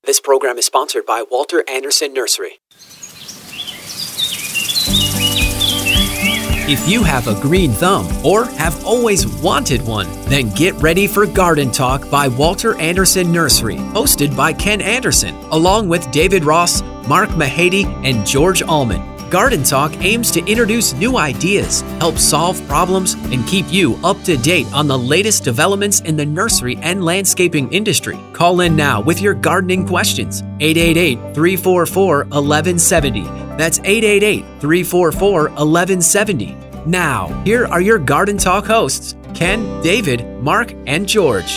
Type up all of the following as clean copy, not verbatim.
This program is sponsored by Walter Anderson Nursery. If you have a green thumb or have always wanted one, then get ready for Garden Talk by Walter Anderson Nursery, hosted by Ken Anderson, along with David Ross, Mark Mahady, and George Allman. Garden Talk aims to introduce new ideas, help solve problems, and keep you up to date on the latest developments in the nursery and landscaping industry. Call in now with your gardening questions. 888-344-1170. That's 888-344-1170. Now, here are your Garden Talk hosts, Ken, David, Mark, and George.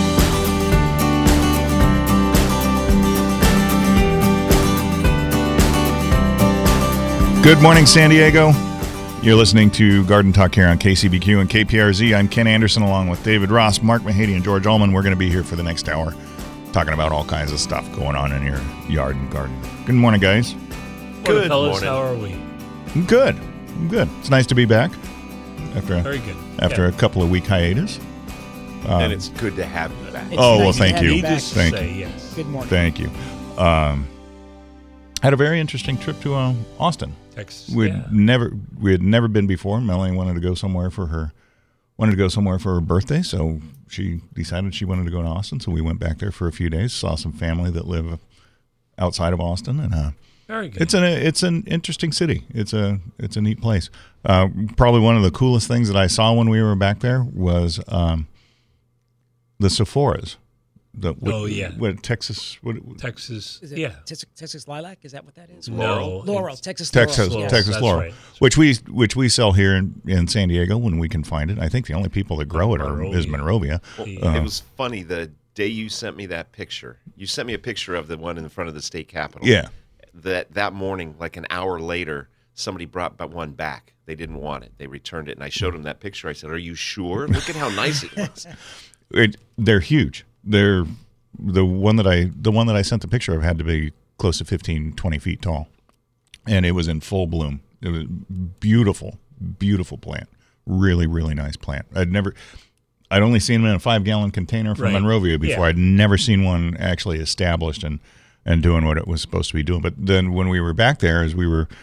Good morning, San Diego. You're listening to Garden Talk here on KCBQ and KPRZ. I'm Ken Anderson along with David Ross, Mark Mahady, and George Allman. We're going to be here for the next hour talking about all kinds of stuff going on in your yard and garden. Good morning, guys. Good morning. How are we? I'm good. It's nice to be back Very good. After a couple of week hiatus. And it's good to have you back. Thank you. Thank you. Yes. Good morning. Thank you. Had a very interesting trip to Austin. Texas. We had never been before. Melanie wanted to go somewhere for her birthday, so she decided she wanted to go to Austin. So we went back there for a few days, saw some family that live outside of Austin, and very good. It's an interesting city. It's a neat place. Probably one of the coolest things that I saw when we were back there was the Sephoras. Texas. Texas. Is it Texas Lilac? Is that what that is? No. Laurel. Texas Laurel, right. which we sell here in San Diego when we can find it. I think the only people that grow it is Monrovia. Well, it was funny the day you sent me that picture. You sent me a picture of the one in front of the state capitol. Yeah. That morning, like an hour later, somebody brought one back. They didn't want it. They returned it, and I showed them that picture. I said, "Are you sure? Look at how nice it was." They're huge. They're the one that I sent the picture of had to be close to 15, 20 feet tall, and it was in full bloom. It was beautiful plant. Really, really nice plant. I'd only seen them in a 5-gallon container from Monrovia before. Yeah. I'd never seen one actually established and doing what it was supposed to be doing. But then when we were back there, as we were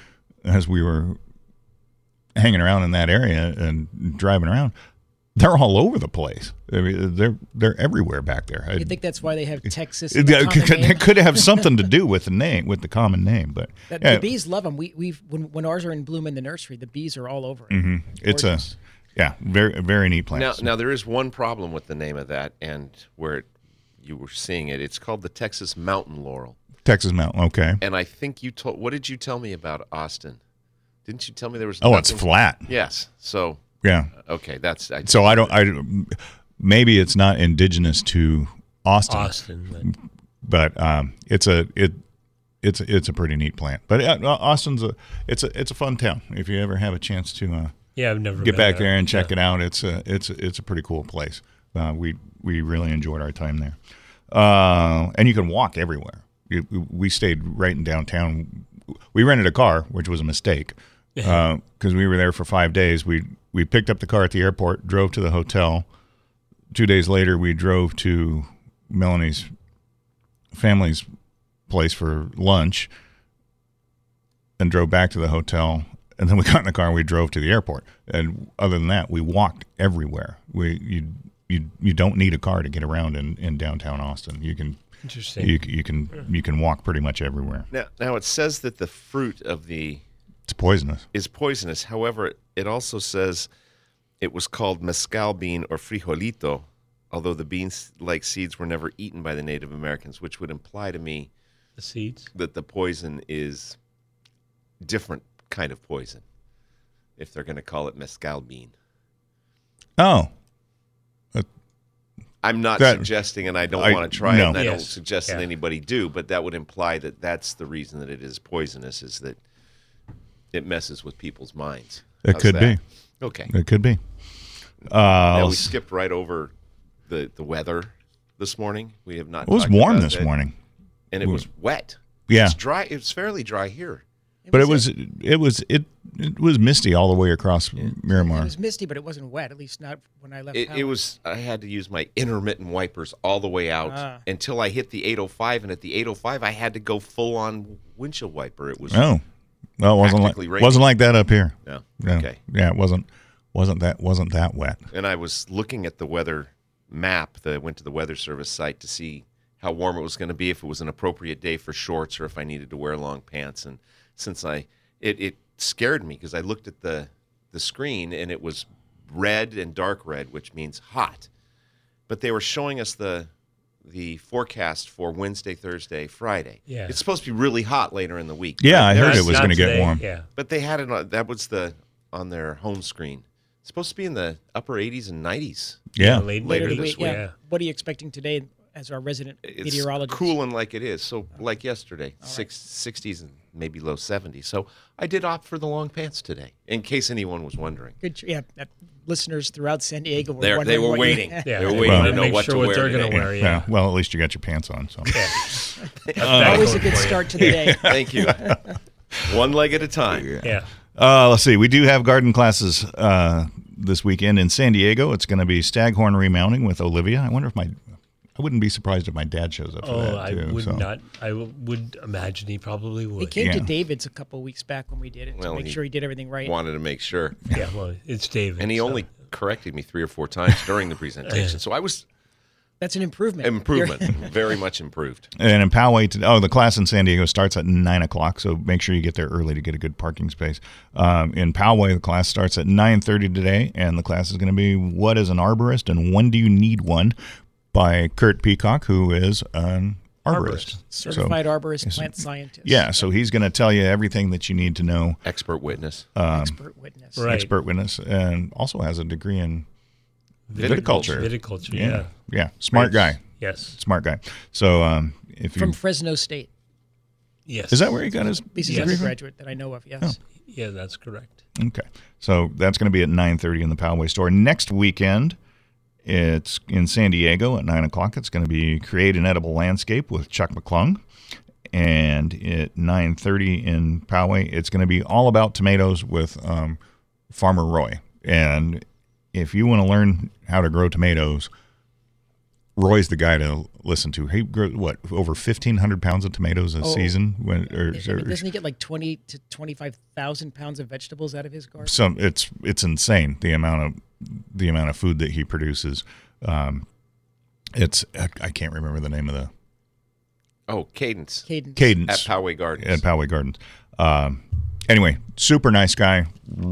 hanging around in that area and driving around, they're all over the place. I mean, they're everywhere back there. You think that's why they have Texas? It could have something to do with the name, with the common name. But the bees love them. When ours are in bloom in the nursery, the bees are all over it. Mm-hmm. It's very very neat plant. Now there is one problem with the name of that, and where you were seeing it. It's called the Texas Mountain Laurel. Texas Mountain, okay. And I think what did you tell me about Austin? Didn't you tell me there was? Oh, it's flat. Yes. So. Yeah. Okay, maybe it's not indigenous to Austin. But it's a pretty neat plant. But Austin's it's a fun town. If you ever have a chance to I've never get back there and check it out. It's a pretty cool place. We really enjoyed our time there. And you can walk everywhere. We stayed right in downtown. We rented a car, which was a mistake. Because we were there for 5 days. We picked up the car at the airport, drove to the hotel. 2 days later, we drove to Melanie's family's place for lunch and drove back to the hotel. And then we got in the car and we drove to the airport. And other than that, we walked everywhere. You don't need a car to get around in downtown Austin. You can Interesting. You can walk pretty much everywhere. Now it says that the fruit of it's poisonous. Is poisonous. However, it also says it was called mezcal bean or frijolito, although the beans-like seeds were never eaten by the Native Americans, which would imply to me the seeds that the poison is different kind of poison, if they're going to call it mezcal bean. Oh. I'm not suggesting, and I don't want to try it, and I don't suggest that anybody do, but that would imply that that's the reason that it is poisonous, is that it messes with people's minds. It could be. Okay. It could be. Now we skipped right over the weather this morning. We have not. It was warm this morning, and it was wet. Yeah, it's dry. It's fairly dry here. But it it was misty all the way across It Miramar. was misty, but it wasn't wet. At least not when I left. It Poway. was. I had to use my intermittent wipers all the way out until I hit the 805, and at the 805, I had to go full on windshield wiper. It was Oh, well, it practically raining. wasn't like that up here. no. No. Okay. Yeah, it wasn't that wet. And I was looking at the weather map. I went to the Weather Service site to see how warm it was going to be, if it was an appropriate day for shorts, or if I needed to wear long pants. And since it scared me because I looked at the screen and it was red and dark red, which means hot. But they were showing us the forecast for Wednesday, Thursday, Friday. Yeah. It's supposed to be really hot later in the week. Yeah, I heard Not- it was not going to get today, warm. Yeah. But they had it on, that was on their home screen. It's supposed to be in the upper 80s and 90s. Yeah. Later Later Later this week, week. Yeah. What are you expecting today as our resident It's meteorologist? cooling like it is. So like yesterday, 60s and maybe low 70s. So I did opt for the long pants today, in case anyone was wondering. Good. Yeah. Listeners throughout San Diego were They wondering were what you- waiting. Yeah. They were Well, waiting to know make what sure to what wear they're today. gonna wear. Yeah. Yeah. Well, at least you got your pants on. So. Always a good start to the day. Thank you. One leg at a time. Yeah. Let's see. We do have garden classes this weekend in San Diego. It's going to be staghorn remounting with Olivia. I wonder if I wouldn't be surprised if my dad shows up for Oh, that I too. would so. not. I would imagine he probably He would. came to Yeah. David's a couple of weeks back when we did it Well, to make he sure he did everything right. Wanted to make sure. Yeah. Well, it's David. And he so- only corrected me 3 or 4 times during the presentation. So I was That's an improvement. improvement, very much improved. And in Poway, the class in San Diego starts at 9 o'clock, so make sure you get there early to get a good parking space. In Poway, the class starts at 9:30 today, and the class is going to be What is an Arborist and When Do You Need One? By Kurt Peacock, who is an arborist. Certified arborist, plant scientist. Yeah, so he's going to tell you everything that you need to know, Expert witness. Expert witness. Right. expert witness, and also has a degree in viticulture. Viticulture. Yeah. Yeah, smart guy. Yes. Smart guy. So if you From Fresno State. Yes. is that where he got his He's Yes. an undergraduate that I know of, yes. Yeah, that's correct. Okay. So that's going to be at 9:30 in the Poway store. Next weekend, it's in San Diego at 9 o'clock. It's going to be Create an Edible Landscape with Chuck McClung. And at 9:30 in Poway, it's going to be all about tomatoes with Farmer Roy. And if you want to learn how to grow tomatoes, Roy's the guy to listen to. He grows, over 1,500 pounds of tomatoes a season? Doesn't he get like 20 to 25,000 pounds of vegetables out of his garden? It's insane the amount of food that he produces. I can't remember the name of the Oh, Cadence. Cadence. Cadence At Poway Gardens. At Poway Gardens. Anyway, super nice guy.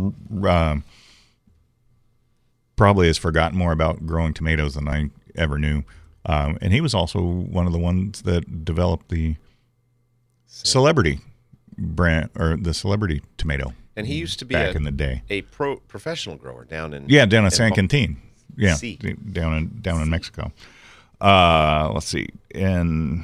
Probably has forgotten more about growing tomatoes than I ever knew. And he was also one of the ones that developed the celebrity brand, or the celebrity tomato. And he used to be back in the day. a professional grower down in Down in in San Bal- Quintin. Yeah, C. down in Mexico. Let's see. In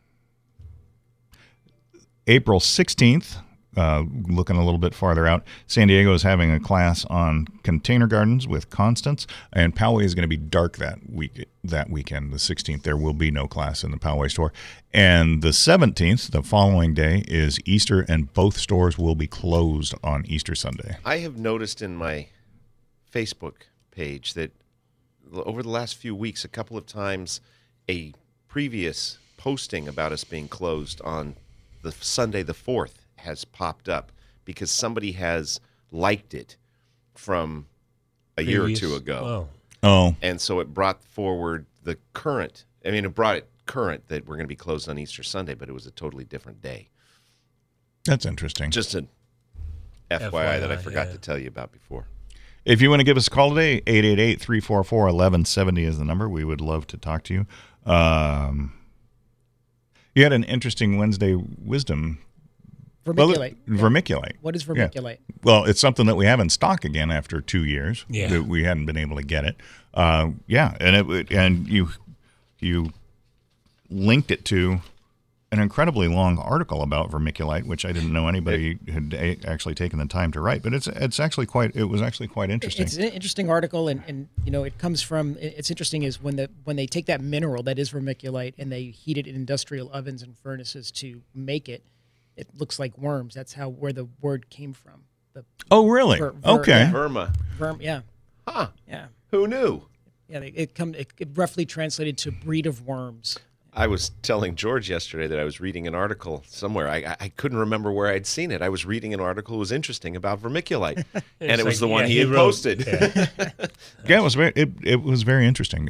April 16th, looking a little bit farther out, San Diego is having a class on container gardens with Constance, and Poway is going to be dark that weekend. The 16th, there will be no class in the Poway store. And the 17th, the following day, is Easter, and both stores will be closed on Easter Sunday. I have noticed in my Facebook page that over the last few weeks, a couple of times, a previous posting about us being closed on the Sunday the 4th has popped up because somebody has liked it from a year or two ago. Oh. Oh, And so it brought forward the current. I mean, it brought it current that we're going to be closed on Easter Sunday, but it was a totally different day. that's interesting. Just an FYI that I FYI, forgot yeah. to tell you about before. If you want to give us a call today, 888-344-1170 is the number. We would love to talk to you. You had an interesting Wednesday wisdom. Vermiculite. Vermiculite. What is Yeah. vermiculite? Well, it's something that we have in stock again after 2 years. Yeah. That we hadn't been able to get it. And you linked it to an incredibly long article about vermiculite, which I didn't know anybody had actually taken the time to write. But it was actually quite interesting. It's an interesting article, and it comes from. It's interesting is when they take that mineral that is vermiculite and they heat it in industrial ovens and furnaces to make it. It looks like worms. That's where the word came from. Oh, really? Okay. yeah. Verma. Yeah, Huh. yeah, Who knew? yeah. It roughly translated to breed of worms. I was telling George yesterday that I was reading an article somewhere. I couldn't remember where I'd seen it. I was reading an article that was interesting about vermiculite, and it was the one he had wrote- posted. Yeah. Yeah, it was very interesting.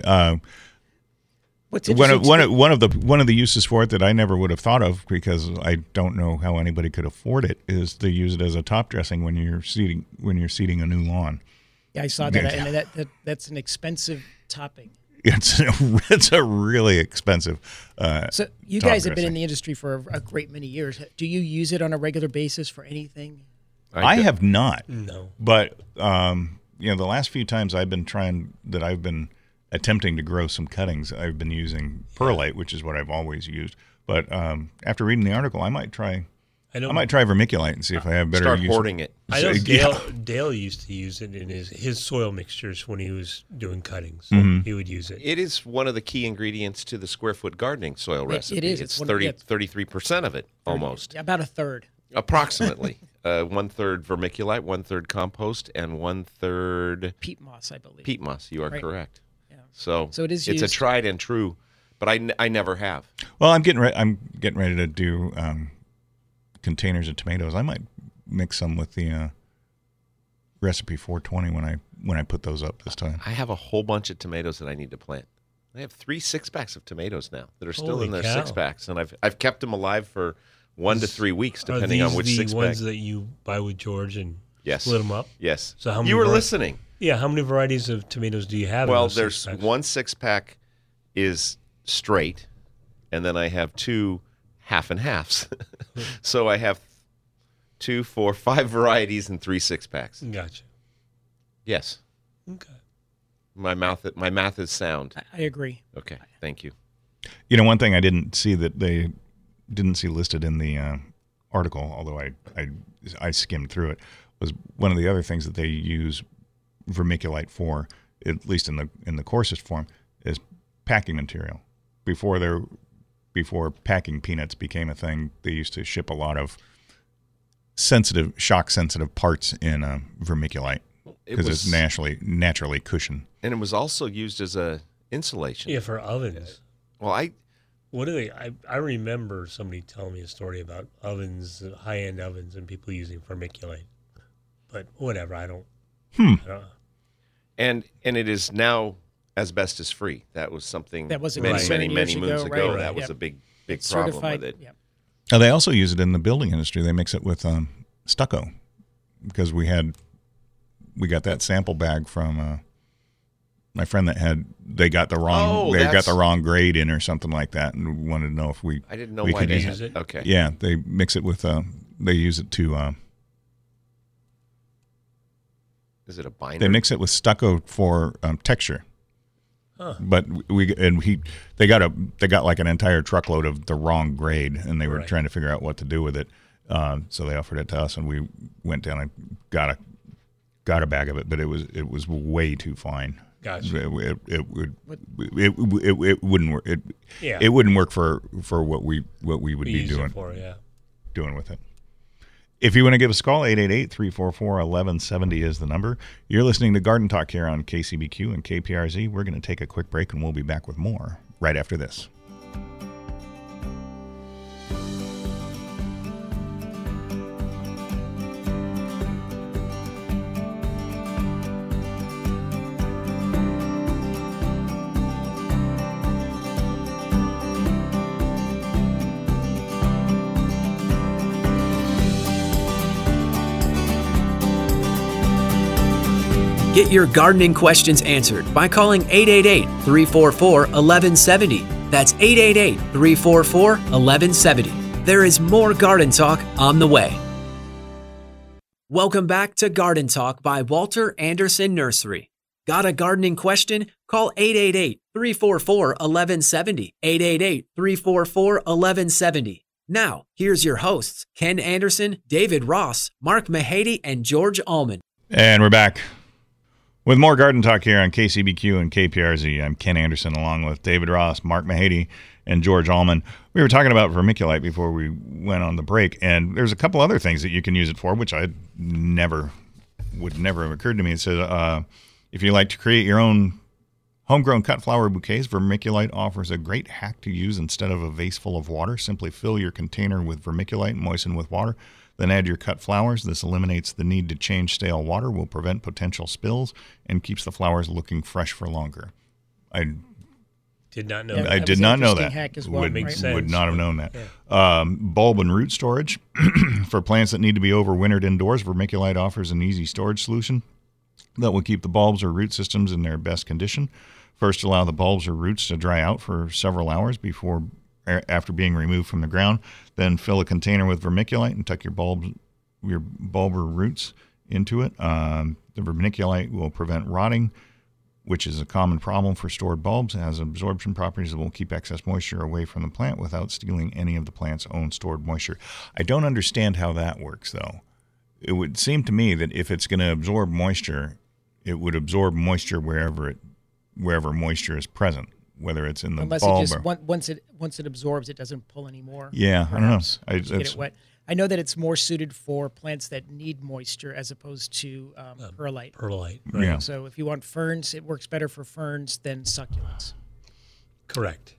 What's One interesting of the uses for it that I never would have thought of, because I don't know how anybody could afford it, is to use it as a top dressing when you're seeding a new lawn. yeah, I saw that, and that's an expensive topping. It's a really expensive. So you top guys have been dressing. in the industry for a great many years. Do you use it on a regular basis for anything? I have not, No. but the last few times I've been attempting to grow some cuttings, I've been using perlite, which is what I've always used. But after reading the article, I might try vermiculite and see if I have better Start use. hoarding it. I know Yeah. Dale used to use it in his soil mixtures when he was doing cuttings. Mm-hmm. He would use it. It is one of the key ingredients to the square foot gardening soil recipe. it is. It's It's one- 30, yeah. 33% of it, almost. About a third. Approximately. 1/3 vermiculite, 1/3 compost, and 1/3 Peat moss, I believe. peat moss. You are Right. correct. Yeah. So So it is it's a used- tried and true, but I never have. Well, I'm getting ready to do containers of tomatoes. I might mix some with the recipe 420 when I put those up this time. I have a whole bunch of tomatoes that I need to plant. I have 3 6-packs of tomatoes now that are still Holy in their cow. 6-packs, and I've kept them alive for 1 to 3 weeks, Are depending on these which the 6-pack. ones that you buy with George and Yes. split them up? Yes. So how many you were vari- listening. Yeah. How many varieties of tomatoes do you have? Well, in those there's six-packs? 1 6-pack is straight, and then I have 2 half and halves. So I have 2, 4, 5 varieties and 3 6-packs. Gotcha. Yes, Okay. my math is sound. I agree. Okay, thank you. One thing I didn't see that they didn't see listed in the article, although I skimmed through it, was one of the other things that they use vermiculite for, at least in the coarsest form, is packing material. Before packing peanuts became a thing, they used to ship a lot of shock sensitive parts in vermiculite It because was, it's naturally cushioned. and it was also used as a insulation. Yeah, for ovens. Well, What do they? I remember somebody telling me a story about ovens, high-end ovens, and people using vermiculite. But whatever, I don't. I don't know. and it is now asbestos free. That was something That was a many concern many years moons ago, ago. right, That was yep. a big It's problem certified. with it. Yeah. Now, they also use it in the building industry. They mix it with stucco, because we got that sample bag from my friend they got the wrong grade in or something like that, and wanted to know if I didn't know we why could they use had it. Okay. Yeah, they mix it with they use it to Is it a binder? they mix it with stucco for texture. Huh. But they got like an entire truckload of the wrong grade, and they were Right. trying to figure out what to do with it. So they offered it to us, and we went down and got a bag of it, but it was way too fine. Gotcha. It wouldn't work. Yeah. It wouldn't work for what we would We be use doing it for, yeah. with it. If you want to give us a call, 888-344-1170 is the number. You're listening to Garden Talk here on KCBQ and KPRZ. We're going to take a quick break, and we'll be back with more right after this. Get your gardening questions answered by calling 888-344-1170. That's 888-344-1170. There is more Garden Talk on the way. Welcome back to Garden Talk by Walter Anderson Nursery. Got a gardening question? Call 888-344-1170. 888-344-1170. Now, here's your hosts, Ken Anderson, David Ross, Mark Mahady, and George Allman. And we're back with more Garden Talk here on KCBQ and KPRZ. I'm Ken Anderson, along with David Ross, Mark Mahady, and George Allman. We were talking about vermiculite before we went on the break. And there's a couple other things that you can use it for, which would never have occurred to me. It says, if you like to create your own homegrown cut flower bouquets, vermiculite offers a great hack to use instead of a vase full of water. Simply fill your container with vermiculite and moisten with water. Then add your cut flowers. This eliminates the need to change stale water, will prevent potential spills, and keeps the flowers looking fresh for longer. I did not know. Yeah, that. I that did was an not know interesting that. hack as well, would, right? Makes sense. would not have known that. Yeah. Bulb and root storage. For plants that need to be overwintered indoors, vermiculite offers an easy storage solution that will keep the bulbs or root systems in their best condition. First, allow the bulbs or roots to dry out for several hours after being removed from the ground. Then fill a container with vermiculite and tuck your bulb or roots into it. The vermiculite will prevent rotting, which is a common problem for stored bulbs. It has absorption properties that will keep excess moisture away from the plant without stealing any of the plant's own stored moisture. I don't understand how that works, though. It would seem to me that if it's going to absorb moisture, it would absorb moisture wherever moisture is present, whether it's in the Unless bulb it just or... once it absorbs, it doesn't pull anymore. Yeah, I don't know. Just get it wet. I know that it's more suited for plants that need moisture as opposed to perlite. Perlite. Right. Yeah. So if you want ferns, it works better for ferns than succulents. Correct.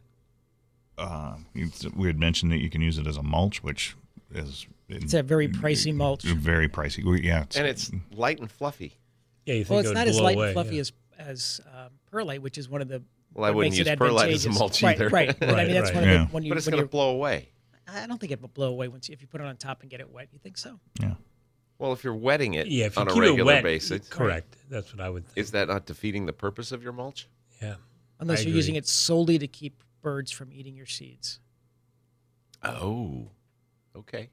We had mentioned that you can use it as a mulch, which is... It's a very pricey mulch. Very pricey. Yeah, And it's light and fluffy. Yeah, you think Well, it it's would not as blow light away, and fluffy yeah. as perlite, which is one of the. Well, I what wouldn't makes it use perlite as a advantageous. mulch right, either. Right, but I mean that's Right, one of yeah. the when you But it's when going to you're- blow away. I don't think it will blow away if you put it on top and get it wet. You think so? Yeah. Well, if you're wetting it Yeah, if you on a keep it regular wet, basis, correct. That's what I would think. is that not defeating the purpose of your mulch? Yeah. Unless I you're agree. using it solely to keep birds from eating your seeds. Oh, okay.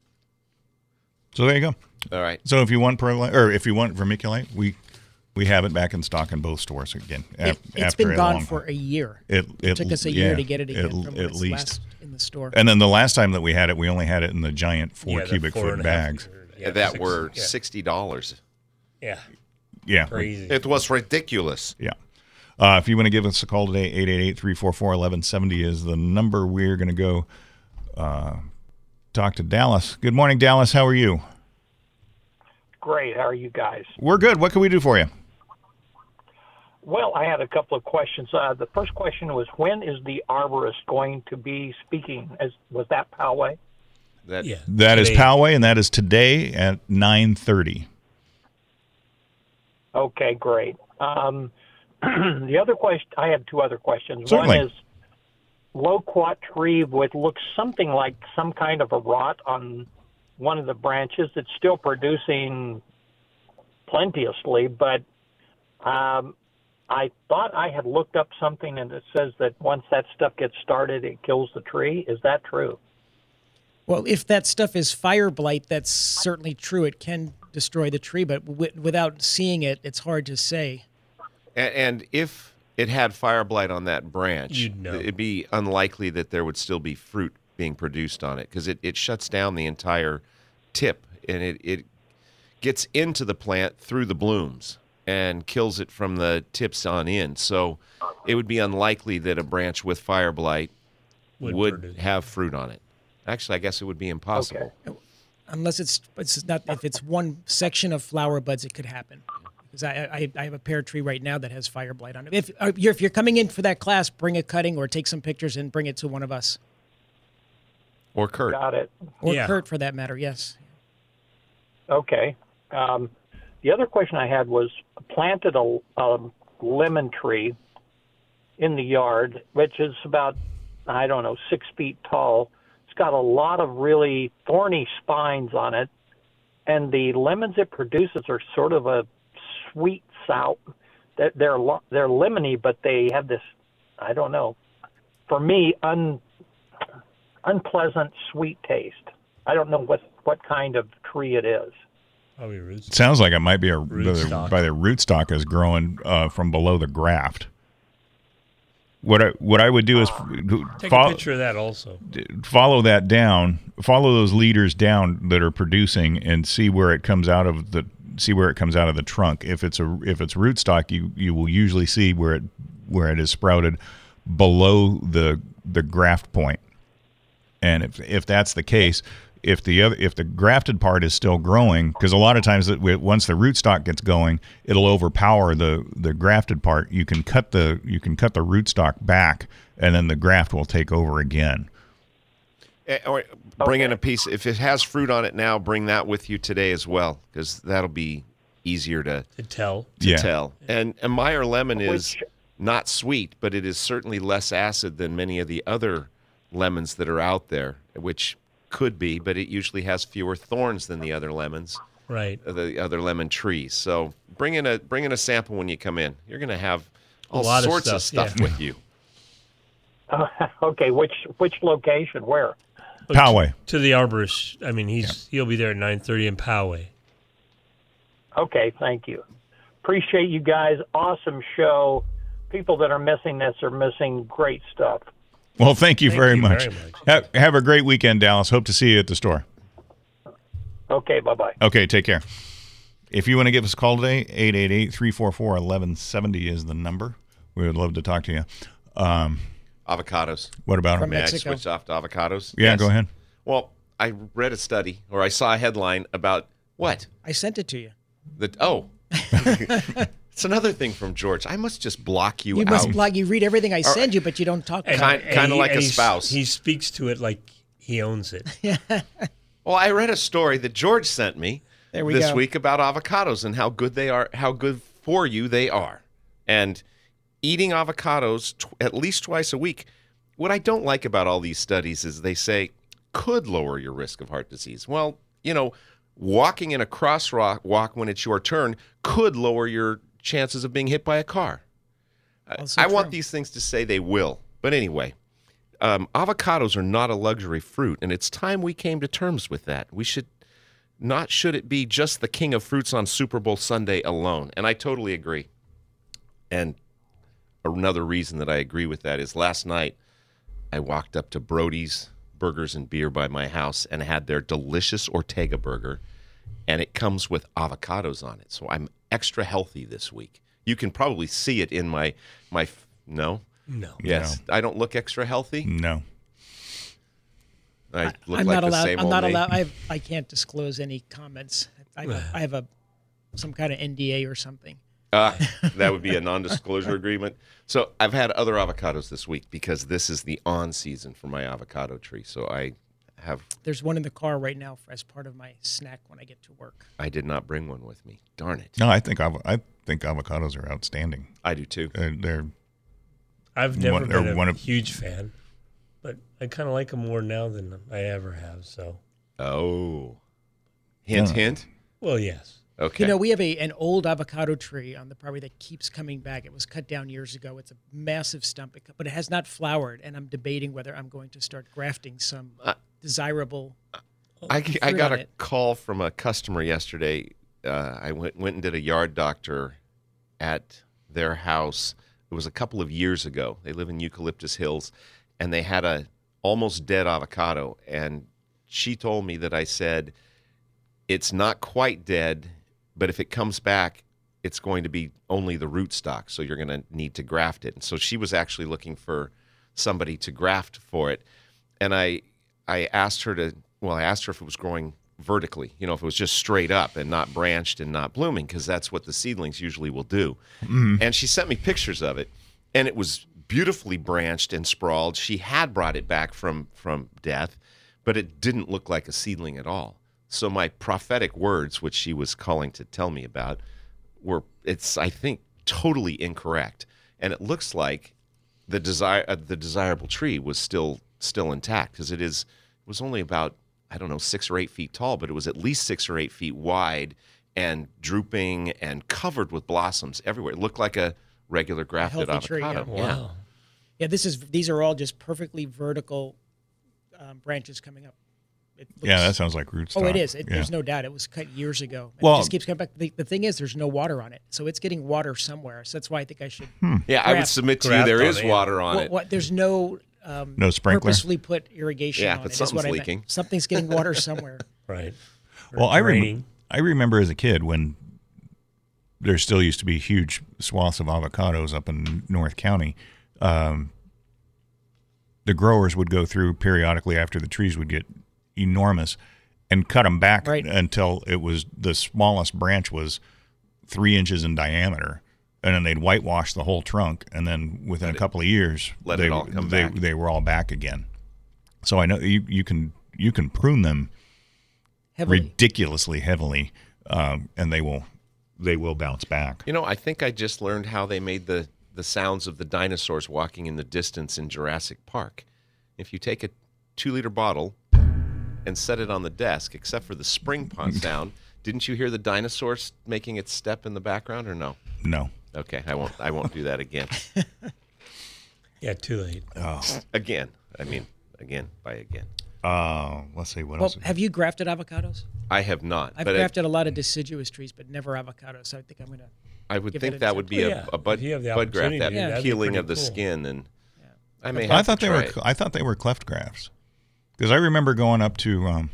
So there you go. All right. So if you want perlite, or if you want vermiculite, we have it back in stock in both stores again. It's after been a gone long for time. a year. It took us a year yeah, to get it again from when at it's least. last in the store. And then the last time that we had it, we only had it in the giant 4 Yeah, the cubic 4.5 foot bags. liter, yeah, that 6, were yeah. $60. Yeah. Yeah. Crazy. It was ridiculous. Yeah. If you want to give us a call today, 888-344-1170 is the number. We're going to go talk to Dallas. Good morning, Dallas. How are you? Great. How are you guys? We're good. What can we do for you? Well, I had a couple of questions. The first question was, when is the arborist going to be speaking? Was that Poway? Yeah. That is Today- Poway, and that is today at 9:30. Okay, great. The other question, I had two other questions. Certainly. One is loquat tree with looks something like some kind of a rot on one of the branches. It's still producing plenteously, but I thought I had looked up something and it says that once that stuff gets started, it kills the tree. Is that true? Well, if that stuff is fire blight, that's certainly true. It can destroy the tree, but without seeing it, it's hard to say. And if it had fire blight on that branch, You'd know. it'd be unlikely that there would still be fruit being produced on it because it shuts down the entire tip and it gets into the plant through the blooms and kills it from the tips on in. So it would be unlikely that a branch with fire blight would produce. have fruit on it. Actually, I guess it would be impossible. Okay. Unless it's not, if it's one section of flower buds, it could happen. Because I have a pear tree right now that has fire blight on it. If you're coming in for that class, bring a cutting or take some pictures and bring it to one of us. Or Kurt. Got it. Or Yeah. Kurt, for that matter, yes. Okay. The other question I had was planted a lemon tree in the yard, which is about, 6 feet tall. It's got a lot of really thorny spines on it, and the lemons it produces are sort of a sweet sour. They're lemony, but they have this, for me, unpleasant sweet taste. I don't know what kind of tree it is. Probably roots. Sounds like it might be Rootstock. by the rootstock is growing from below the graft. What I would do is Take a picture of that also. follow that down, follow those leaders down that are producing, and see where it comes out of the trunk. If it's rootstock, you will usually see where it is sprouted below the graft point, And if that's the case, if the grafted part is still growing, because a lot of times once the rootstock gets going, it'll overpower the grafted part. You can cut the rootstock back, and then the graft will take over again. Or bring in a piece. If it has fruit on it now, bring that with you today as well, because that'll be easier to tell. Tell. And a Meyer lemon is not sweet, but it is certainly less acid than many of the other lemons that are out there, which could be, but it usually has fewer thorns than the other lemons, right? The other lemon trees. So bring in a sample when you come in. You're going to have all lot sorts of stuff with you. Okay, which location? Where? Poway. To the arborist. I mean, he'll be there at 9:30 in Poway. Okay, thank you. Appreciate you guys. Awesome show. People that are missing this are missing great stuff. Well, thank you very much. Have a great weekend, Dallas. Hope to see you at the store. Okay, bye-bye. Okay, take care. If you want to give us a call today, 888-344-1170 is the number. We would love to talk to you. Avocados. What about them? May I switch off to avocados? Yeah, Yes. Go ahead. Well, I read a study, or I saw a headline about what? I sent it to you. It's another thing from George. I must just block you out. You must blog. You read everything I send you, but you don't talk about it. Kind of like a spouse. He speaks to it like he owns it. Well, I read a story that George sent me this week about avocados and how good they are, how good for you they are. And eating avocados at least twice a week. What I don't like about all these studies is they say could lower your risk of heart disease. Well, walking in a crosswalk when it's your turn could lower your chances of being hit by a car. I want these things to say they will. But anyway, avocados are not a luxury fruit, and it's time we came to terms with that. Should it be just the king of fruits on Super Bowl Sunday alone? And I totally agree. And another reason that I agree with that is last night I walked up to Brody's Burgers and Beer by my house and had their delicious Ortega burger, and it comes with avocados on it. So I'm extra healthy this week. You can probably see it in my no? No. Yes. No. I don't look extra healthy? No. I look I'm like not the allowed. same I'm old not me. allowed. I can't disclose any comments. I have some kind of NDA or something. That would be a non-disclosure agreement. So I've had other avocados this week because this is the on season for my avocado tree. So I have. There's one in the car right now as part of my snack when I get to work. I did not bring one with me. Darn it. No, I think avocados are outstanding. I do too. I've never been a huge fan, but I kind of like them more now than I ever have. So. Oh. Hint. Well, yes. Okay. We have an old avocado tree on the property that keeps coming back. It was cut down years ago. It's a massive stump, but it has not flowered, and I'm debating whether I'm going to start grafting some desirable I got a it. call from a customer yesterday. I went and did a yard doctor at their house. It was a couple of years ago. They live in Eucalyptus Hills, and they had a almost dead avocado, and she told me that I said, it's not quite dead, but if it comes back, it's going to be only the rootstock, so you're going to need to graft it. And so she was actually looking for somebody to graft for it. And I asked her if it was growing vertically, if it was just straight up and not branched and not blooming, because that's what the seedlings usually will do. Mm. And she sent me pictures of it, and it was beautifully branched and sprawled. She had brought it back from death, but it didn't look like a seedling at all. So my prophetic words, which she was calling to tell me about, I think, totally incorrect. And it looks like the desirable tree was still intact, because it was only about, 6 or 8 feet tall, but it was at least 6 or 8 feet wide and drooping and covered with blossoms everywhere. It looked like a regular grafted avocado. Tree, yeah. Wow. Yeah, these are all just perfectly vertical branches coming up. That sounds like rootstock. Oh, it is. There's no doubt. It was cut years ago. Well, it just keeps coming back. The thing is, there's no water on it, so it's getting water somewhere. So that's why I think I should. Yeah, I would submit to you there is water on it. There's no sprinkler, purposely put irrigation on but it. something's leaking. Something's getting water somewhere. Right. Well, I remember as a kid when there still used to be huge swaths of avocados up in North County. the growers would go through periodically after the trees would get enormous and cut them back until it was the smallest branch was 3 inches in diameter. And then they'd whitewash the whole trunk, and then within a couple of years, they were all back again. So I know you can prune them ridiculously heavily, and they will bounce back. I think I just learned how they made the sounds of the dinosaurs walking in the distance in Jurassic Park. If you take a 2-liter bottle and set it on the desk, except for the spring pond sound, didn't you hear the dinosaurs making its step in the background, or no? No. Okay, I won't do that again. Yeah, too late. Oh. Again. Again. Let's see what else. Have you grafted avocados? I have not. I've grafted a lot of deciduous trees, but never avocados. So I think I'm going to. I would think that would be a bud graft, that peeling of the skin, and I may have to try it. I thought they were cleft grafts, because I remember going up to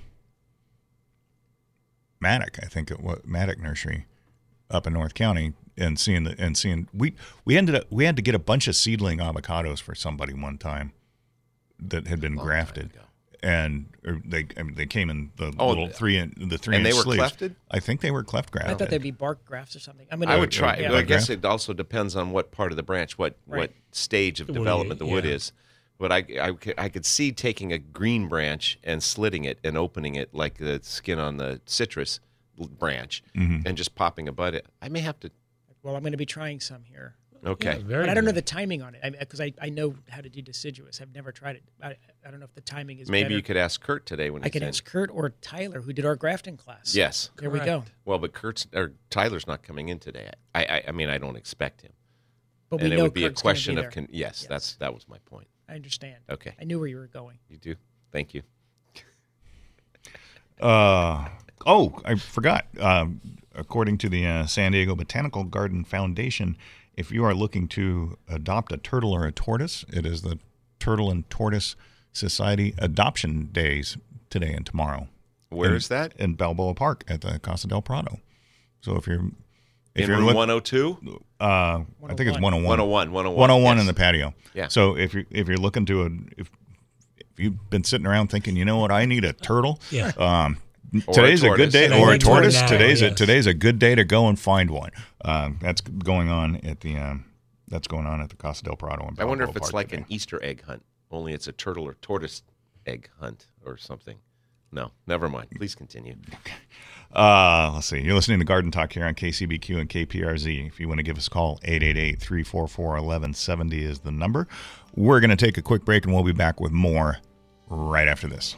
Maddock, I think it was Maddock Nursery, up in North County, and seeing we had to get a bunch of seedling avocados for somebody one time that had been grafted, and they came in the little 3-inch and they were sleeves. clefted. I think they were cleft grafted. I thought they'd be bark grafts or something. I would try. Yeah. I guess it also depends on what part of the branch, what stage of development the wood is. But I could see taking a green branch and slitting it and opening it like the skin on the citrus branch, and just popping a bud. I may have to. Well, I'm going to be trying some here. Okay. But I don't know the timing on it, because I know how to do deciduous. I've never tried it. I don't know if the timing is Maybe better. you could ask Kurt today when I could ask Kurt or Tyler, who did our grafting class. Yes. There we go. Well, but Tyler's not coming in today. I mean, I don't expect him. But and we it know would be Kurt's a question gonna of be there. yes, that was my point. I understand. Okay. I knew where you were going. You do? Thank you. I forgot. According to the San Diego Botanical Garden Foundation, if you are looking to adopt a turtle or a tortoise, it is the Turtle and Tortoise Society Adoption Days today and tomorrow. Where is that? In Balboa Park at the Casa del Prado. So if you're room 102, I think it's 101. 101 in the patio. Yeah. So if you're looking to if you've been sitting around thinking, you know what, I need a turtle. Yeah. Today's a good day, or a tortoise. Today's a good day to go and find one. That's going on at the Casa del Prado. I wonder if it's like an Easter egg hunt, only it's a turtle or tortoise egg hunt or something. No, never mind. Please continue. Okay. Let's see. You're listening to Garden Talk here on KCBQ and KPRZ. If you want to give us a call, 888-344-1170 is the number. We're going to take a quick break, and we'll be back with more right after this.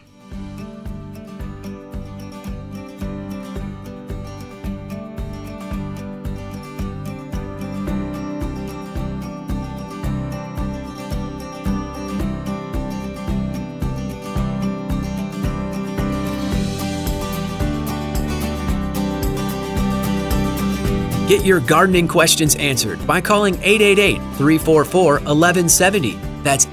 Get your gardening questions answered by calling 888-344-1170. That's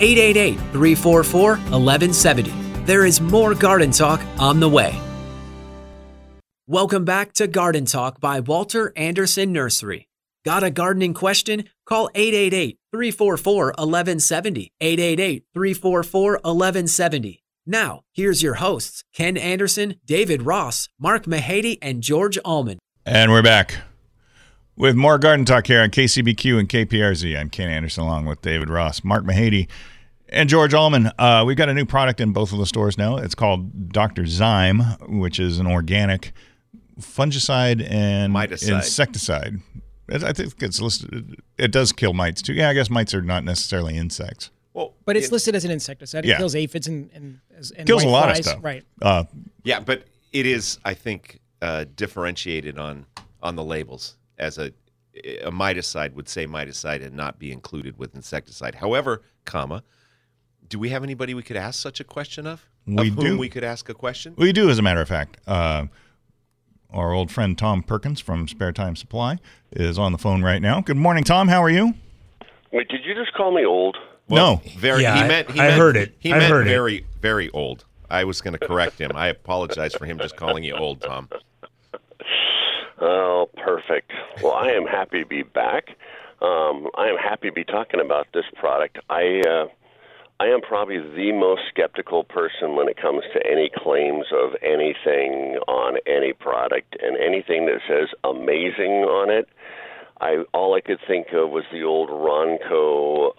888-344-1170. There is more Garden Talk on the way. Welcome back to Garden Talk by Walter Anderson Nursery. Got a gardening question? Call 888-344-1170. 888-344-1170. Now, here's your hosts, Ken Anderson, David Ross, Mark Mahady, and George Allman. And we're back with more Garden Talk here on KCBQ and KPRZ. I'm Ken Anderson along with David Ross, Mark Mahady, and George Allman. We've got a new product in both of the stores now. It's called Dr. Zyme, which is an organic fungicide and insecticide. I think it's listed. It does kill mites too. Yeah, I guess mites are not necessarily insects. Well, but it's listed as an insecticide. It kills aphids and kills a lot flies. of stuff. Right. Yeah, but it is, I think, differentiated on the labels as a miticide would say miticide and not be included with insecticide. However, do we have anybody we could ask such a question of? We do. We could ask a question? We do, as a matter of fact. Our old friend Tom Perkins from Spare Time Supply is on the phone right now. Good morning, Tom. How are you? Wait, did you just call me old? Well, no. Very. Yeah, he meant heard it. He meant very, very old. I was going to correct him. I apologize for him just calling you old, Tom. Oh, perfect. Well, I am happy to be back. I am happy to be talking about this product. I I am probably the most skeptical person when it comes to any claims of anything on any product, and anything that says amazing on it. All I could think of was the old Ronco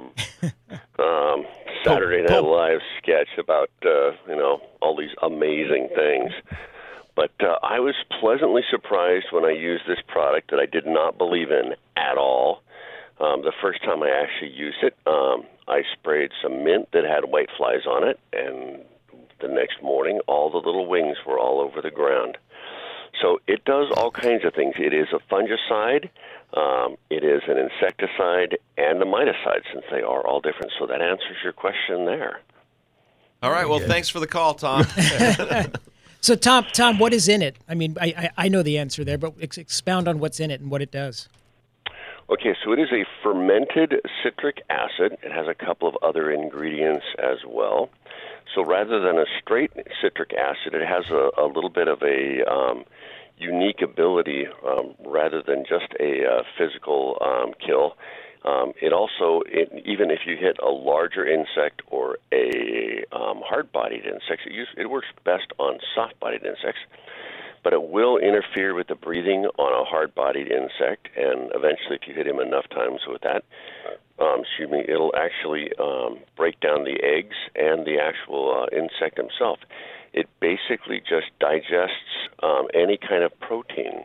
Saturday Night Live sketch about all these amazing things. But I was pleasantly surprised when I used this product that I did not believe in at all. The first time I actually used it, I sprayed some mint that had whiteflies on it, and the next morning, all the little wings were all over the ground. So it does all kinds of things. It is a fungicide, it is an insecticide, and a miticide, since they are all different. So that answers your question there. All right. Well, thanks for the call, Tom. So, Tom, what is in it? I mean, I know the answer there, but expound on what's in it and what it does. Okay, so it is a fermented citric acid. It has a couple of other ingredients as well. So rather than a straight citric acid, it has a little bit of a unique ability rather than just a physical kill. It also, even if you hit a larger insect or a hard-bodied insect, it works best on soft-bodied insects. But it will interfere with the breathing on a hard-bodied insect, and eventually, if you hit him enough times with that, it'll actually break down the eggs and the actual insect himself. It basically just digests any kind of protein.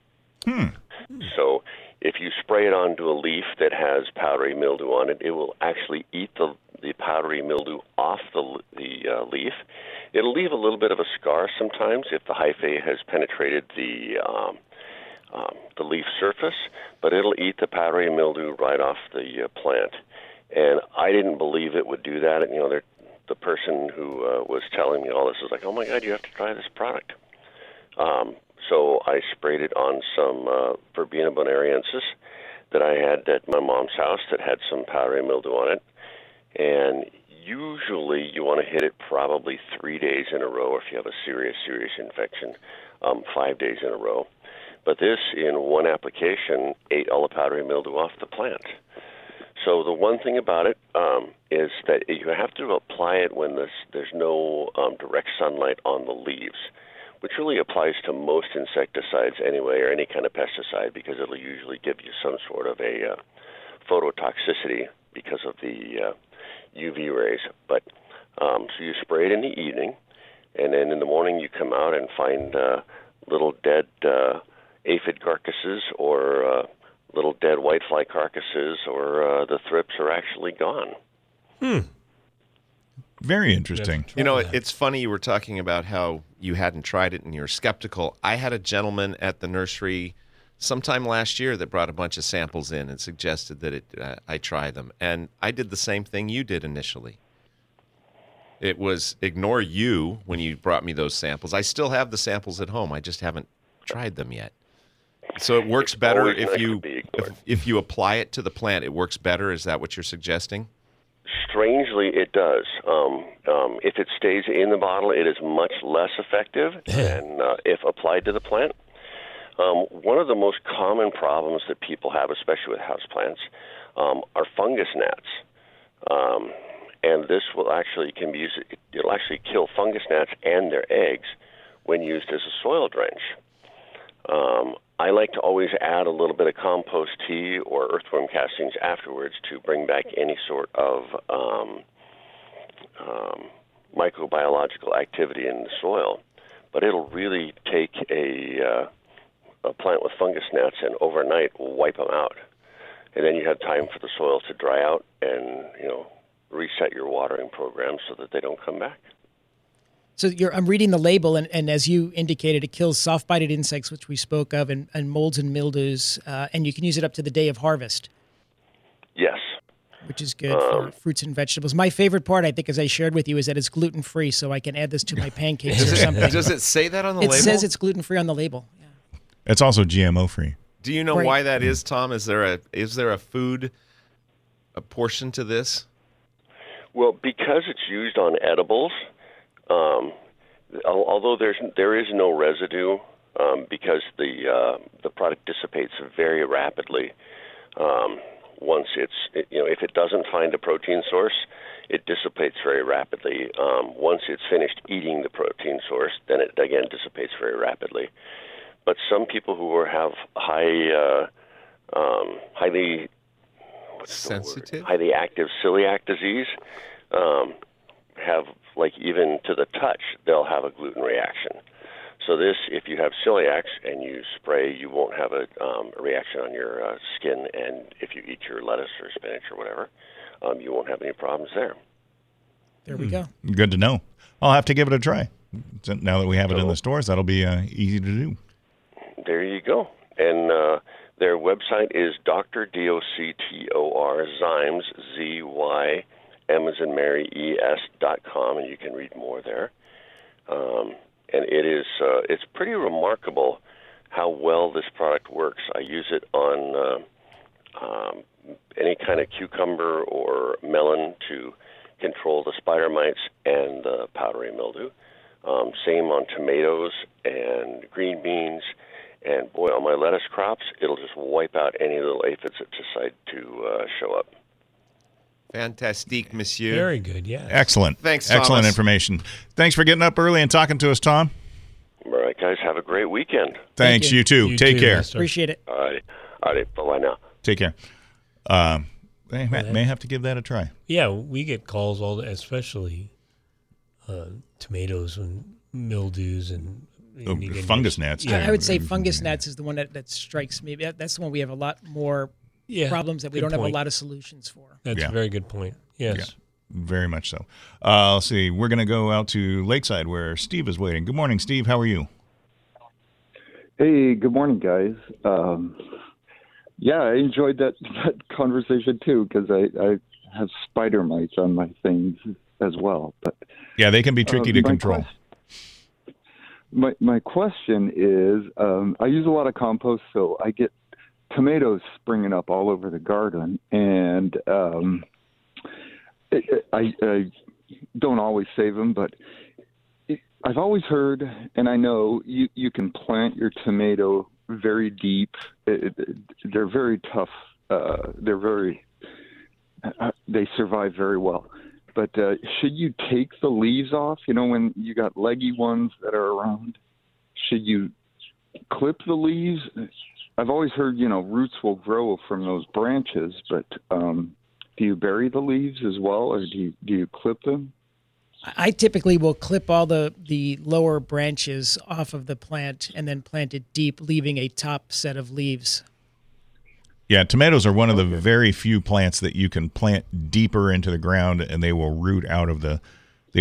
So if you spray it onto a leaf that has powdery mildew on it, it will actually eat the powdery mildew off the leaf. It'll leave a little bit of a scar sometimes if the hyphae has penetrated the leaf surface, but it'll eat the powdery mildew right off the plant. And I didn't believe it would do that. And, the person who was telling me all this was like, "Oh my God, you have to try this product." So I sprayed it on some Verbena bonariensis that I had at my mom's house that had some powdery mildew on it. And usually you want to hit it probably 3 days in a row, or if you have a serious infection, 5 days in a row. But this, in one application, ate all the powdery mildew off the plant. So the one thing about it is that you have to apply it when there's no direct sunlight on the leaves, which really applies to most insecticides anyway, or any kind of pesticide, because it'll usually give you some sort of a phototoxicity because of the UV rays. But so you spray it in the evening, and then in the morning you come out and find little dead aphid carcasses or little dead whitefly carcasses, or the thrips are actually gone. Very interesting. It's funny you were talking about how you hadn't tried it and you're skeptical. I had a gentleman at the nursery sometime last year that brought a bunch of samples in and suggested that I try them. And I did the same thing you did initially. It was ignore you when you brought me those samples. I still have the samples at home. I just haven't tried them yet. So it works better if you apply it to the plant. It works better. Is that what you're suggesting? Strangely, it does. If it stays in the bottle, it is much less effective than if applied to the plant. One of the most common problems that people have, especially with houseplants, are fungus gnats. And this will actually can be used. It'll actually kill fungus gnats and their eggs when used as a soil drench. I like to always add a little bit of compost tea or earthworm castings afterwards to bring back any sort of microbiological activity in the soil. But it'll really take a plant with fungus gnats and overnight wipe them out. And then you have time for the soil to dry out and, reset your watering program so that they don't come back. So I'm reading the label, and as you indicated, it kills soft-bodied insects, which we spoke of, and molds and mildews, and you can use it up to the day of harvest. Yes. Which is good for fruits and vegetables. My favorite part, I think, as I shared with you, is that it's gluten-free, so I can add this to my pancakes or something. Does it say that on the label? It says it's gluten-free on the label. Yeah. It's also GMO-free. Do you know why that is, Tom? Is there a food portion to this? Well, because it's used on edibles, although there is no residue, because the product dissipates very rapidly. Once if it doesn't find a protein source, it dissipates very rapidly. Once it's finished eating the protein source, then it again dissipates very rapidly. But some people who have highly sensitive, highly active celiac disease have, like, even to the touch, they'll have a gluten reaction. So this, if you have celiacs and you spray, you won't have a reaction on your skin, and if you eat your lettuce or spinach or whatever, you won't have any problems there. There we go. Good to know. I'll have to give it a try. So now that we have it in the stores, that'll be easy to do. There you go. And their website is Dr. DOCTOR Zymes, ZY, M as in Mary, ES.com, and you can read more there. And it is it's pretty remarkable how well this product works. I use it on any kind of cucumber or melon to control the spider mites and the powdery mildew. Same on tomatoes and green beans. And boy, on my lettuce crops, it'll just wipe out any little aphids that decide to show up. Fantastique, monsieur. Very good, yeah. Excellent. Thanks, Excellent Thomas. information. Thanks for getting up early and talking to us, Tom. All right, guys, have a great weekend. Thanks, you too. You Take too, care. mister. Appreciate it. All right, bye-bye now. Take care. May have to give that a try. Yeah, we get calls especially tomatoes and mildews and Fungus gnats. Yeah. I would say fungus gnats is the one that strikes me. That's the one we have a lot more problems that we don't have a lot of solutions for. That's a very good point. Yes. Yeah, very much so. Let's see. We're going to go out to Lakeside where Steve is waiting. Good morning, Steve. How are you? Hey, good morning, guys. I enjoyed that conversation too, because I have spider mites on my things as well. But yeah, they can be tricky to control. My question is, I use a lot of compost, so I get tomatoes springing up all over the garden, and I don't always save them, but I've always heard, and I know you can plant your tomato very deep. They're very tough. They survive very well. But should you take the leaves off? You know, when you got leggy ones that are around, should you clip the leaves? I've always heard, roots will grow from those branches, but do you bury the leaves as well, or do you clip them? I typically will clip all the lower branches off of the plant and then plant it deep, leaving a top set of leaves. Yeah, tomatoes are one of the very few plants that you can plant deeper into the ground, and they will root out of the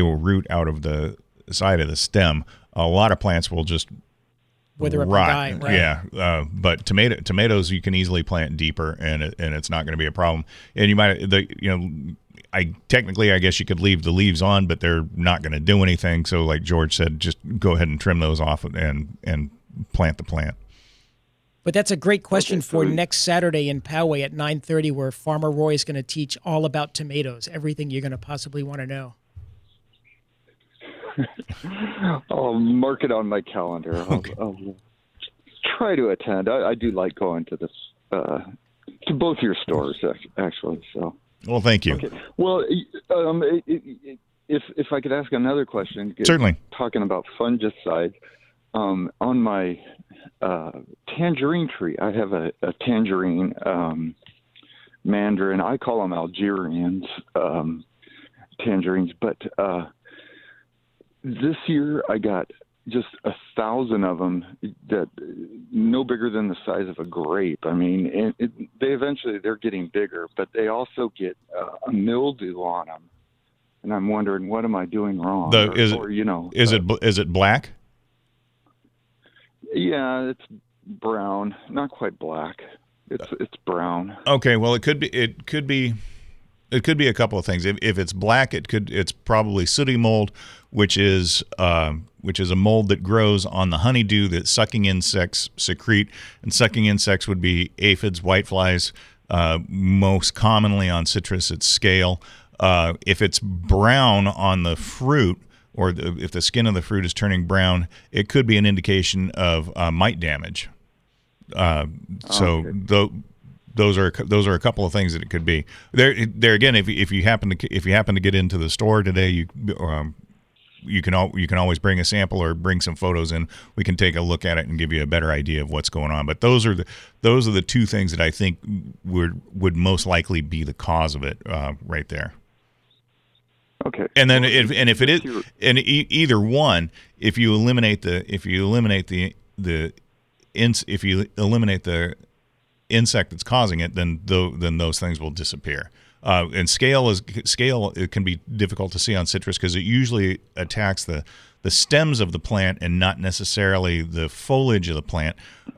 side of the stem. A lot of plants will just wither up and die. Right? Yeah, but tomatoes you can easily plant deeper, and it's not going to be a problem. And you might I guess you could leave the leaves on, but they're not going to do anything. So, like George said, just go ahead and trim those off and plant the plant. But that's a great question for next Saturday in Poway at 9:30, where Farmer Roy is going to teach all about tomatoes, everything you're going to possibly want to know. I'll mark it on my calendar. Okay. I'll try to attend. I do like going to this to both your stores, actually. So. Well, thank you. Okay. Well, if I could ask another question. Certainly. Talking about fungicide, on my tangerine tree, I have a tangerine mandarin. I call them Algerians tangerines, but this year I got just 1,000 of them that no bigger than the size of a grape. I mean, they're getting bigger, but they also get a mildew on them. And I'm wondering, what am I doing wrong? Is it black? Yeah, it's brown, not quite black. It's brown. Okay, well it could be a couple of things. If it's black, it's probably sooty mold, which is a mold that grows on the honeydew that sucking insects secrete, and sucking insects would be aphids, whiteflies, most commonly on citrus, it's scale. If it's brown on the fruit, or if the skin of the fruit is turning brown, it could be an indication of mite damage. those are a couple of things that it could be. There again, if you happen to get into the store today, you can always bring a sample or bring some photos in. We can take a look at it and give you a better idea of what's going on. But those are the two things that I think would most likely be the cause of it right there. Okay. And then if it is either one, if you eliminate the insect that's causing it, then those things will disappear. And scale it can be difficult to see on citrus because it usually attacks the stems of the plant and not necessarily the foliage of the plant.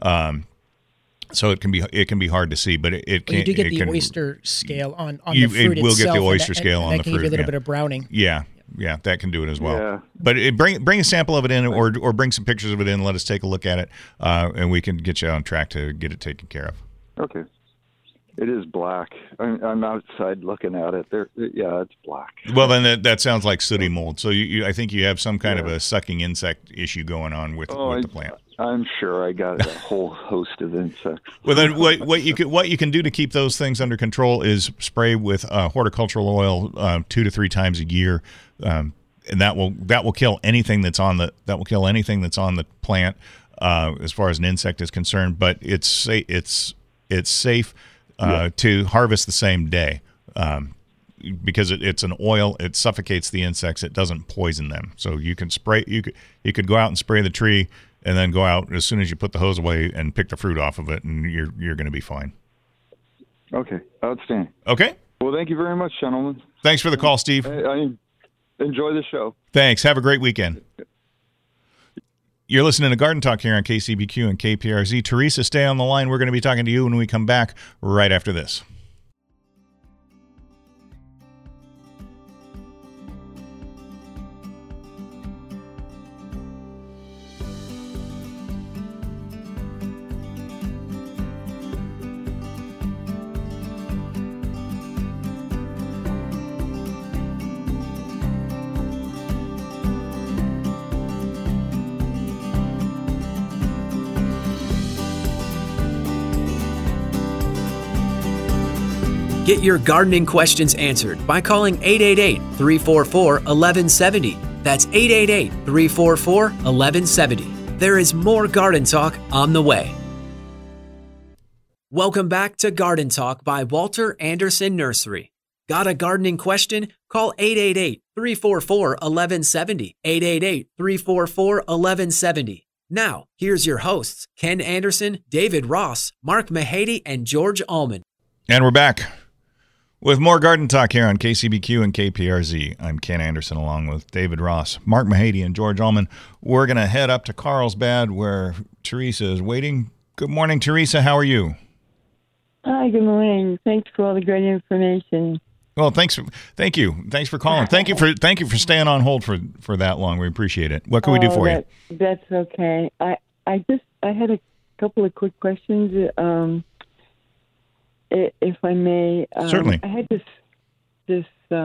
So it can be hard to see, but it can. You do get the oyster scale on the fruit itself. It will get the oyster scale on the fruit. That can give you a little bit of browning. Yeah, that can do it as well. Yeah. But bring a sample of it in, or bring some pictures of it in. Let us take a look at it, and we can get you on track to get it taken care of. Okay. It is black. I'm outside looking at it. It's black. Well, then that sounds like sooty mold. So I think you have some kind of a sucking insect issue going on with the plant. I'm sure I got a whole host of insects. Well, then what you can do to keep those things under control is spray with horticultural oil 2 to 3 times a year, and that will kill anything that's on the plant as far as an insect is concerned. But it's safe to harvest the same day because it's an oil. It suffocates the insects. It doesn't poison them. So you can spray. You could go out and spray the tree, and then go out as soon as you put the hose away and pick the fruit off of it, and you're going to be fine. Okay, outstanding. Okay. Well, thank you very much, gentlemen. Thanks for the call, Steve. I enjoy the show. Thanks. Have a great weekend. You're listening to Garden Talk here on KCBQ and KPRZ. Teresa, stay on the line. We're going to be talking to you when we come back right after this. Get your gardening questions answered by calling 888-344-1170. That's 888-344-1170. There is more Garden Talk on the way. Welcome back to Garden Talk by Walter Anderson Nursery. Got a gardening question? Call 888-344-1170. 888-344-1170. Now, here's your hosts, Ken Anderson, David Ross, Mark Mahady, and George Allman. And we're back with more Garden Talk here on KCBQ and KPRZ. I'm Ken Anderson along with David Ross, Mark Mahady, and George Allman. We're going to head up to Carlsbad where Teresa is waiting. Good morning, Teresa. How are you? Hi, good morning. Thanks for all the great information. Well, thank you. Thanks for calling. Thank you for staying on hold for that long. We appreciate it. What can we do for you? That's okay. I had a couple of quick questions. If I may, certainly. I had this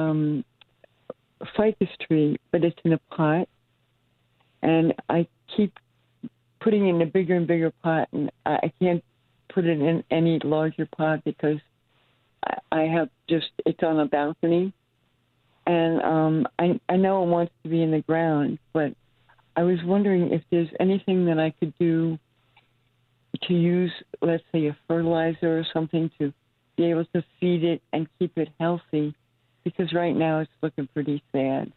ficus tree, but it's in a pot, and I keep putting it in a bigger and bigger pot, and I can't put it in any larger pot because I have it's on a balcony, and I know it wants to be in the ground, but I was wondering if there's anything that I could do to use, let's say, a fertilizer or something to be able to feed it and keep it healthy, because right now it's looking pretty sad.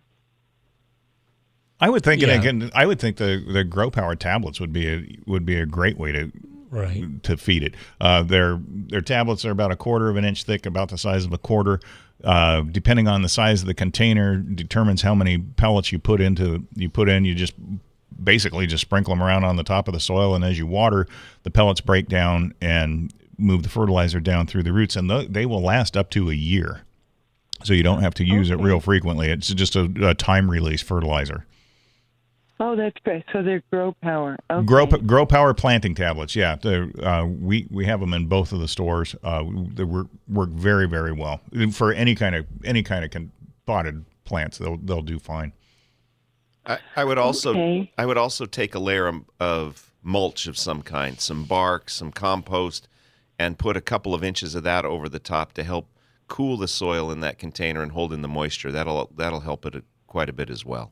I would think, the Grow Power tablets would be a great way to feed it. Their tablets are about 1/4 of an inch thick, about the size of a quarter. Depending on the size of the container, determines how many pellets you put in. You just basically just sprinkle them around on the top of the soil, and as you water, the pellets break down and move the fertilizer down through the roots, and they will last up to a year. So you don't have to use it real frequently. It's just a time release fertilizer. Oh, that's great. So they're Grow Power. Okay. Grow Power planting tablets. Yeah, we have them in both of the stores. They work very, very well for any kind of potted plants. They'll do fine. I would also take a layer of mulch of some kind, some bark, some compost, and put a couple of inches of that over the top to help cool the soil in that container and hold in the moisture. That'll help it quite a bit as well.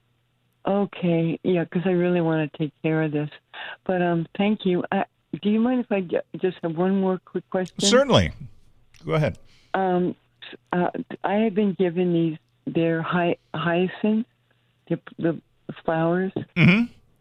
Okay, yeah, because I really want to take care of this. But thank you. Do you mind if I just have one more quick question? Certainly. Go ahead. I have been given they're hyacinths, the flowers, Mm-hmm.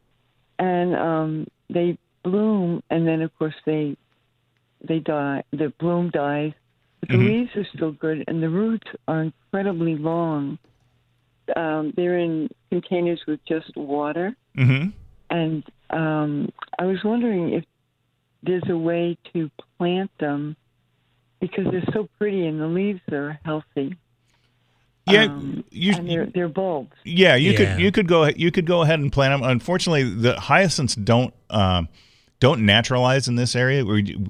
and they bloom, and then of course they die. The bloom dies, but the leaves are still good, and the roots are incredibly long. They're in containers with just water, and I was wondering if there's a way to plant them because they're so pretty and the leaves are healthy. Yeah, and they're bulbs. Yeah, you could go ahead and plant them. Unfortunately, the hyacinths don't naturalize in this area.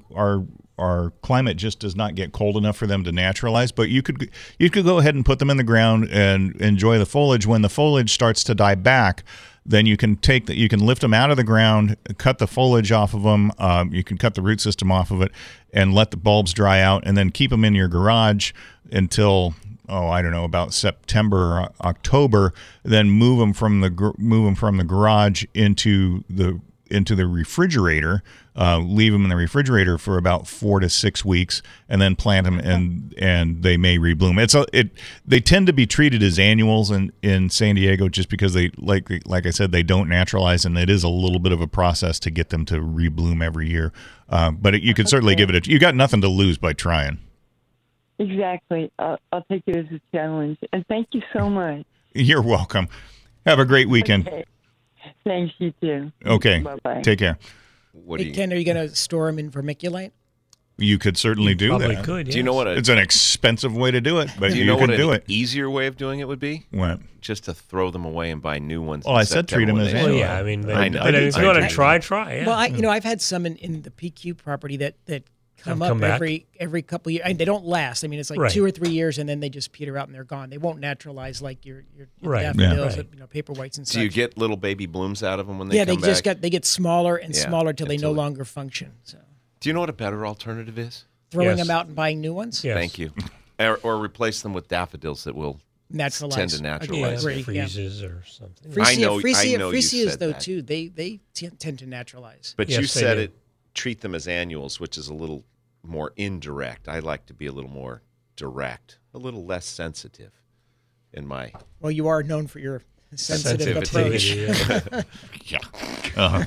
Our climate just does not get cold enough for them to naturalize. But you could go ahead and put them in the ground and enjoy the foliage. When the foliage starts to die back, then you can lift them out of the ground, cut the foliage off of them. You can cut the root system off of it, and let the bulbs dry out, and then keep them in your garage until about September or October. Then move them from the garage into the refrigerator. Leave them in the refrigerator for about 4 to 6 weeks, and then plant them, and they may rebloom. They tend to be treated as annuals in San Diego, just because they like I said, they don't naturalize, and it is a little bit of a process to get them to rebloom every year. But you could certainly give it you got nothing to lose by trying. Exactly. I'll take it as a challenge, and thank you so much. You're welcome. Have a great weekend. Okay. Thanks, you too. Okay. Bye-bye. Take care. Ken, are you going to store them in vermiculite? You could certainly do Probably that. could. Yes. Do you know what? It's an expensive way to do it, but Do you know what can do an it. easier way of doing it would be? What? Just to throw them away and buy new ones. Oh, I said treat them as Well, annual. yeah, I mean, I know. but if you want to try. Yeah. Well, I've had some in the PQ property that come up back? every couple of years. And they don't last. I mean, it's like Right. 2 or 3 years, and then they just peter out and they're gone. They won't naturalize like your Right. daffodils, Yeah. Right. Paper whites and such. Do you get little baby blooms out of them when they come back? They get smaller and Yeah, smaller till they no until- longer function. So Do you know what a better alternative is? throwing Yes. them out and buying new ones, Yes. Thank you. Or replace them with daffodils that will naturalize. tend to Yeah, naturalize. agree. freezes or something. I know you Freesias, said though, that. too, they tend to naturalize. But Yes, you they said do. it. Treat them as annuals, which is a little more indirect. I like to be a little more direct, a little less sensitive in my. Well, you are known for your sensitive Sensitivity. approach. Yeah.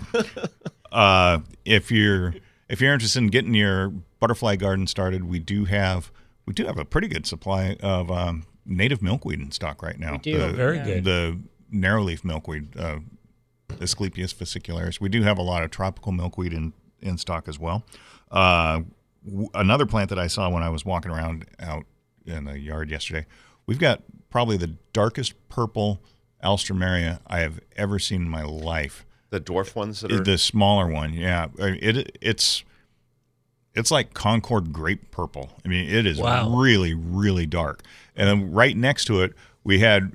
If you're interested in getting your butterfly garden started, we do have a pretty good supply of native milkweed in stock right now. We do. Very good. The narrowleaf milkweed, Asclepias fascicularis. We do have a lot of tropical milkweed in stock as well. Another plant that I saw when I was walking around out in the yard yesterday, we've got probably the darkest purple alstroemeria I have ever seen in my life. The dwarf ones that are. The smaller one, yeah. It's like Concord grape purple. I mean, it is really, really dark. And then right next to it, we had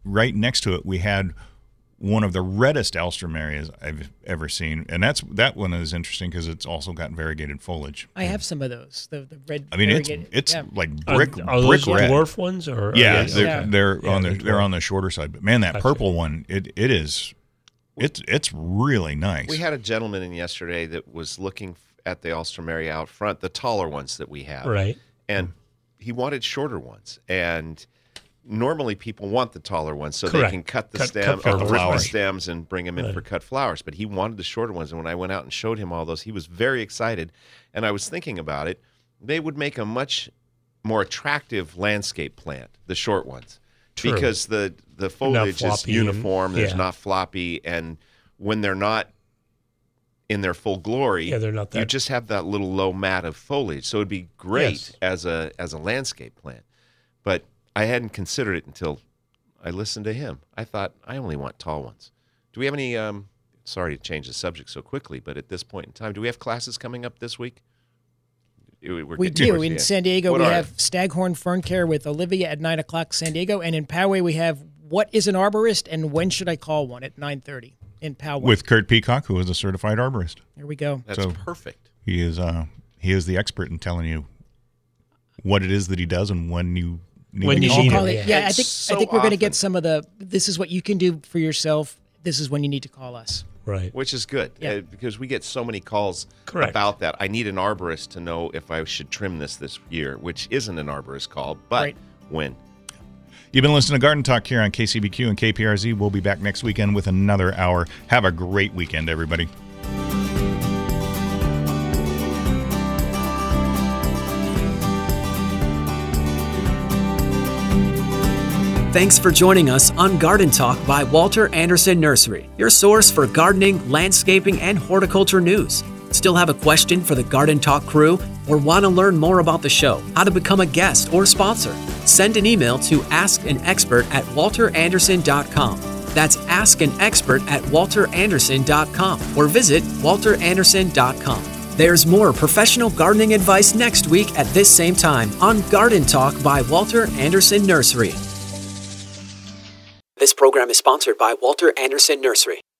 one of the reddest alstroemerias I've ever seen, and that one is interesting because it's also got variegated foliage. I have some of those. The red. I mean, variegated- it's yeah. like brick Are those red. dwarf ones or? Yeah, okay. they're on they're on the shorter side. But man, that purple one, it's really nice. We had a gentleman in yesterday that was looking at the alstroemeria out front, the taller ones that we have, Right. and he wanted shorter ones. And normally people want the taller ones so Correct. they can cut the Cut stem the or rip the flowers. stems and bring them in for cut flowers. But he wanted the shorter ones. And when I went out and showed him all those, he was very excited. And I was thinking about it. They would make a much more attractive landscape plant, the short ones. True. Because the foliage is floppy uniform, and- there's yeah. not floppy, and when they're not in their full glory, Yeah, they're not you that- just have that little low mat of foliage. So it'd be great Yes. as a landscape plant. But I hadn't considered it until I listened to him. I thought, I only want tall ones. Do we have any, sorry to change the subject so quickly, but at this point in time, do we have classes coming up this week? We're We getting do. towards the In end. San Diego, What we are have Staghorn Fern Care with Olivia at 9 o'clock San Diego. And in Poway, we have What is an Arborist and When Should I Call One at 9:30 in Poway. with Kurt Peacock, who is a certified arborist. Here we go. That's so- perfect. He is he is the expert in telling you what it is that he does and when you need When to you call need him. it. Yeah, It's I so think we're going to get often. some of the. This is what you can do for yourself. This is when you need to call us. Right. Which is good Yeah. because we get so many calls Correct. about that. I need an arborist to know if I should trim this year, which isn't an arborist call, but Right. when. You've been listening to Garden Talk here on KCBQ and KPRZ. We'll be back next weekend with another hour. Have a great weekend, everybody. Thanks for joining us on Garden Talk by Walter Anderson Nursery, your source for gardening, landscaping, and horticulture news. Still have a question for the Garden Talk crew or want to learn more about the show, how to become a guest or sponsor? Send an email to askanexpert@walteranderson.com. That's askanexpert@walteranderson.com or visit walteranderson.com. There's more professional gardening advice next week at this same time on Garden Talk by Walter Anderson Nursery. This program is sponsored by Walter Anderson Nursery.